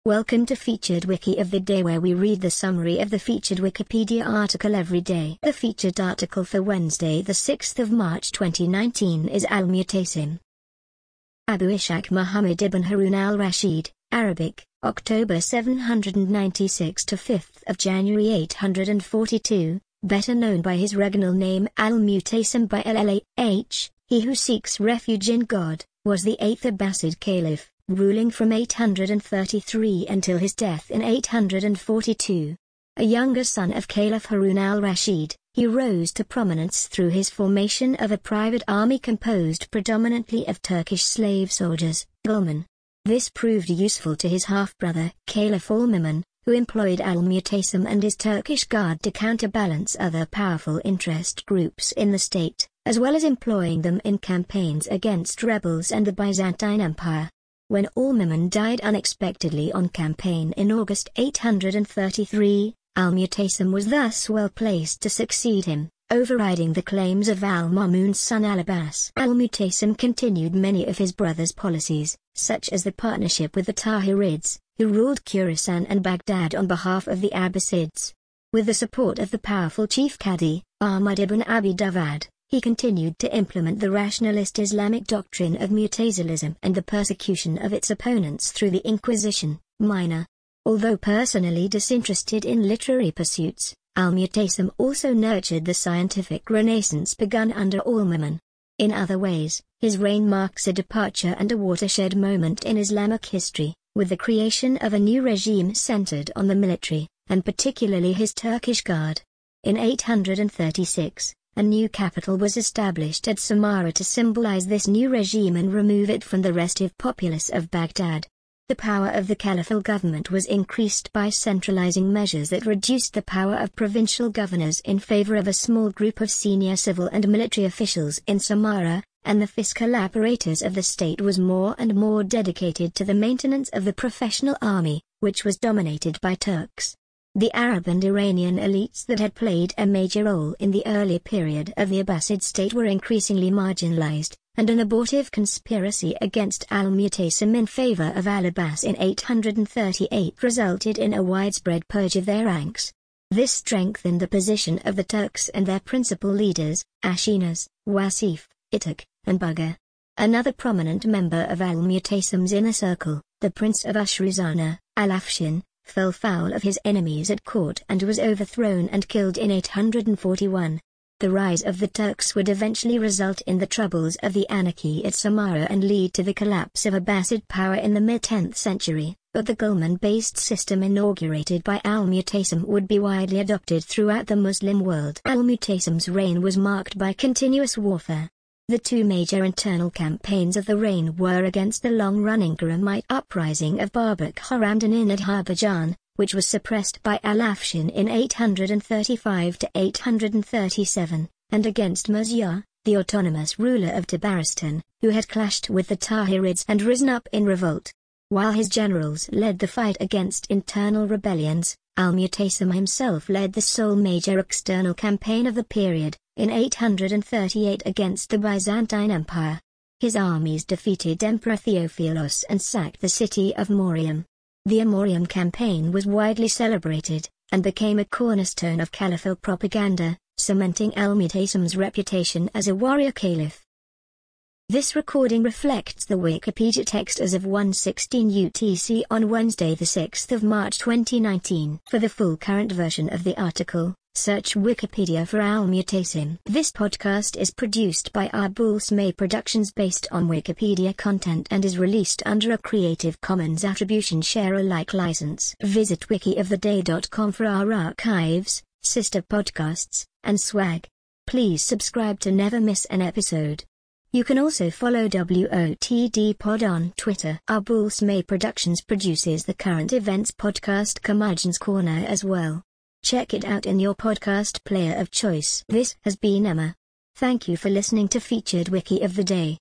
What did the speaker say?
Welcome to Featured Wiki of the Day, where we read the summary of the featured Wikipedia article every day. The featured article for Wednesday the 6th of March 2019 is Al-Mutasim. Abu Ishaq Muhammad ibn Harun al-Rashid, Arabic, October 796 to 5th of January 842, better known by his regnal name Al-Mutasim by LLAH, he who seeks refuge in God, was the 8th Abbasid Caliph, ruling from 833 until his death in 842. A younger son of Caliph Harun al-Rashid, he rose to prominence through his formation of a private army composed predominantly of Turkish slave soldiers, ghulman. This proved useful to his half-brother, Caliph al-Mamun, who employed al-Mutasim and his Turkish guard to counterbalance other powerful interest groups in the state, as well as employing them in campaigns against rebels and the Byzantine Empire. When al-Mamun died unexpectedly on campaign in August 833, al-Mutasim was thus well placed to succeed him, overriding the claims of al-Mamun's son al-Abbas. Al-Mutasim continued many of his brother's policies, such as the partnership with the Tahirids, who ruled Khorasan and Baghdad on behalf of the Abbasids. With the support of the powerful chief Qadi, Ahmad ibn Abi Dawud, he continued to implement the rationalist Islamic doctrine of Mutazilism and the persecution of its opponents through the Inquisition. Minor. Although personally disinterested in literary pursuits, al-Mutasim also nurtured the scientific renaissance begun under al-Mamun. In other ways, his reign marks a departure and a watershed moment in Islamic history, with the creation of a new regime centered on the military, and particularly his Turkish guard. In 836, a new capital was established at Samarra to symbolize this new regime and remove it from the restive populace of Baghdad. The power of the caliphal government was increased by centralizing measures that reduced the power of provincial governors in favor of a small group of senior civil and military officials in Samarra, and the fiscal apparatus of the state was more and more dedicated to the maintenance of the professional army, which was dominated by Turks. The Arab and Iranian elites that had played a major role in the early period of the Abbasid state were increasingly marginalized, and an abortive conspiracy against al-Mutasim in favor of al-Abbas in 838 resulted in a widespread purge of their ranks. This strengthened the position of the Turks and their principal leaders, Ashinas, Wasif, Itak, and Bagha. Another prominent member of al-Mutasim's inner circle, the Prince of Ushrizana, Al-Afshin, fell foul of his enemies at court and was overthrown and killed in 841. The rise of the Turks would eventually result in the troubles of the anarchy at Samarra and lead to the collapse of Abbasid power in the mid-10th century, but the ghulman-based system inaugurated by al-Mutasim would be widely adopted throughout the Muslim world. Al-Mutasim's reign was marked by continuous warfare. The two major internal campaigns of the reign were against the long-running Ghuramite uprising of Babak Haramdan in Azerbaijan, which was suppressed by Al-Afshin in 835 to 837, and against Murzia, the autonomous ruler of Tabaristan, who had clashed with the Tahirids and risen up in revolt. While his generals led the fight against internal rebellions, al-Mutasim himself led the sole major external campaign of the period, in 838 against the Byzantine Empire. His armies defeated Emperor Theophilos and sacked the city of Mauryan. The Amorium campaign was widely celebrated, and became a cornerstone of caliphal propaganda, cementing al-Mutasim's reputation as a warrior caliph. This recording reflects the Wikipedia text as of 1:16 UTC on Wednesday the 6th of March 2019. For the full current version of the article, search Wikipedia for al-Mutasim. This podcast is produced by Arbulsmay Productions based on Wikipedia content and is released under a Creative Commons Attribution Share Alike license. Visit wikioftheday.com for our archives, sister podcasts, and swag. Please subscribe to never miss an episode. You can also follow WOTD Pod on Twitter. Arbulsmay Productions produces the current events podcast Curmudgeon's Corner as well. Check it out in your podcast player of choice. This has been Emma. Thank you for listening to Featured Wiki of the Day.